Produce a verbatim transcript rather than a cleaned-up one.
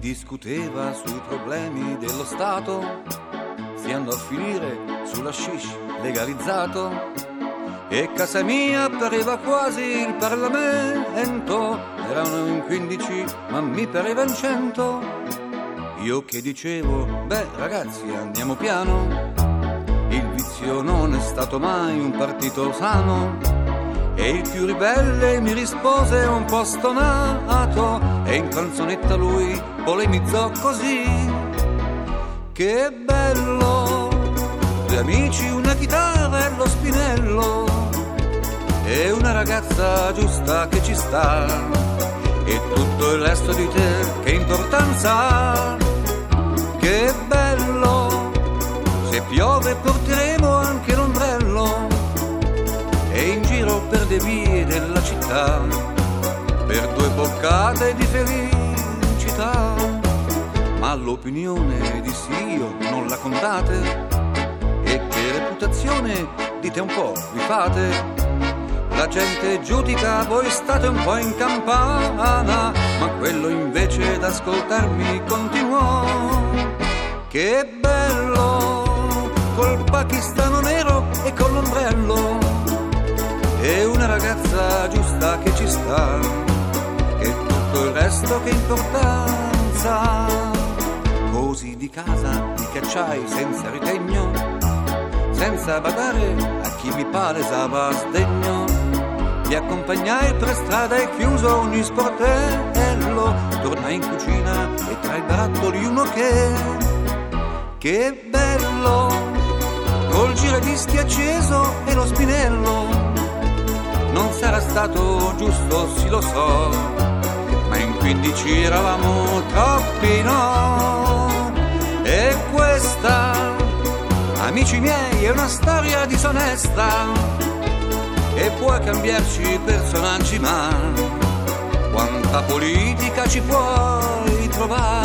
discuteva sui problemi dello Stato, si andò a finire sulla hashish legalizzato, e casa mia pareva quasi il Parlamento. Erano in quindici ma mi pareva in cento. Io che dicevo, beh ragazzi andiamo piano, il vizio non è stato mai un partito sano. E il più ribelle mi rispose un po' stonato, e in canzonetta lui polemizzò così: che bello, due amici, una chitarra e lo spinello, e una ragazza giusta che ci sta, e tutto il resto di te che importanza ha. Che bello, se piove porteremo anche l'ombrello, e in giro per le vie della città, per due boccate di felicità. Ma l'opinione dissi io non la contate, e che reputazione dite un po' vi fate? La gente giudica, voi state un po' in campana, ma quello invece d'ascoltarmi continuò: che bello, col pakistano nero e con l'ombrello, e una ragazza giusta che ci sta, che tutto il resto che importanza ha. Così di casa mi cacciai senza ritegno, senza badare a chi mi palesava sdegno. Li accompagnai per strada e chiuso ogni sportello, tornai in cucina e tra i barattoli uno che, che bello, col giradischi acceso e lo spinello. Non sarà stato giusto, sì lo so, ma in quindici eravamo troppi, no? E questa, amici miei, è una storia disonesta, e puoi cambiarci personaggi, ma quanta politica ci puoi trovare?